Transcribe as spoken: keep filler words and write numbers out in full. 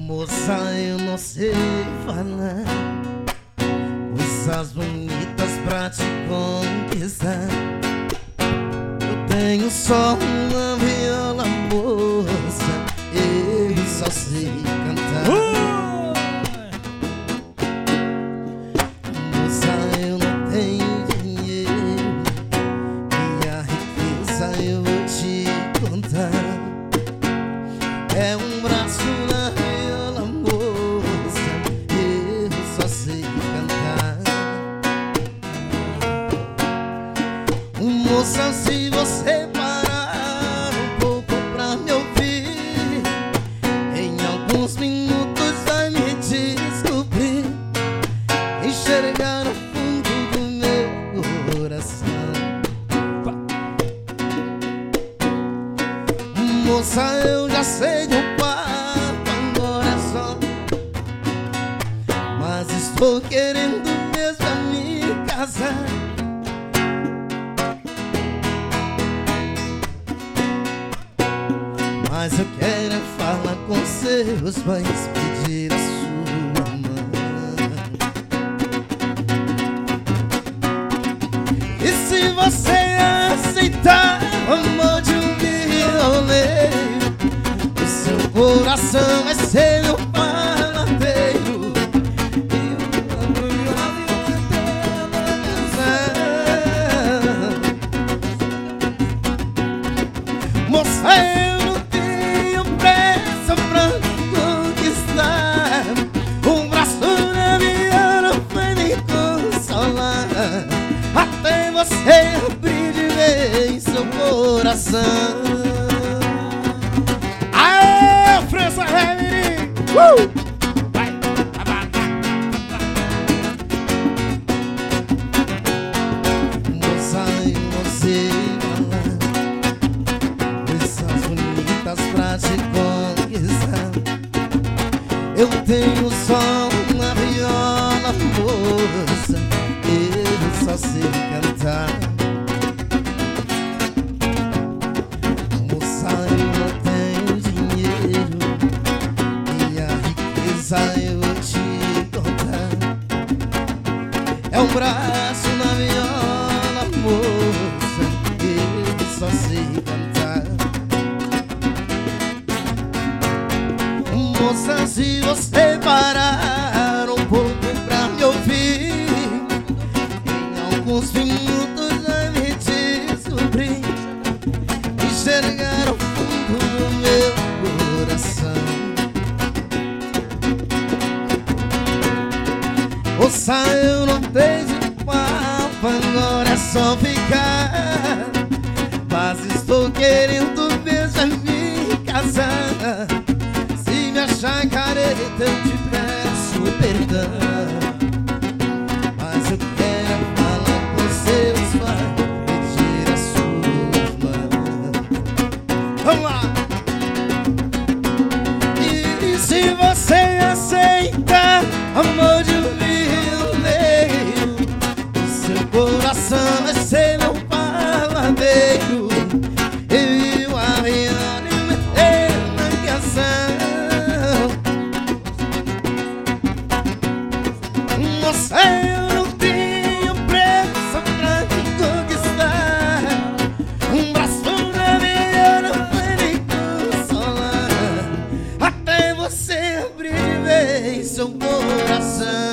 Moça, eu não sei falar coisas bonitas pra te conquistar. Eu tenho só uma viola, moça, eu só sei cantar. uh! Moça, eu não tenho dinheiro e a riqueza eu vou te contar. É um braço na viola, moça, eu só sei cantar. Moça, se você parar um pouco pra me ouvir, em alguns minutos vai me descobrir, enxergar no fundo do meu coração. Moça, eu já sei de um papo, agora é só, mas estou querendo mesmo é me casar. Mas eu quero é falar com seus pais, pedir a sua mão. E se você aceitar o amor de um violeiro, o seu coração vai ser meu paladeiro. Moça, eu não tenho pressa pra conquistar. Um braço na viola vai me consolar, até você abrir de vez seu coração. Aê, França Remini! Uh! Vai, vai, vai, vai. Moça, eu não sei falar coisas bonitas pra te conquistar. Eu tenho só uma viola, moça, eu só sei cantar. Moça, eu não tenho dinheiro e a riqueza eu vou te contar. É um braço na viola, moça, eu só sei cantar. Moça, se você parar um pouco pra me ouvir, em alguns minutos vai me descobrir, enxergar o fundo do meu coração. Moça, eu não tenho papo, agora é só ficar, mas estou querendo mesmo é me casar. Se me achar careta eu te peço perdão, mas eu quero falar com seus pais, pedir a sua mão. Vamos lá! E se você aceitar amor de um violeiro, o seu coração vai ser meu paladeiro. E o avião e meter na canção. Moça, eu não tenho pressa pra te conquistar. Um braço na viola vai me consolar, até você abrir de vez seu coração.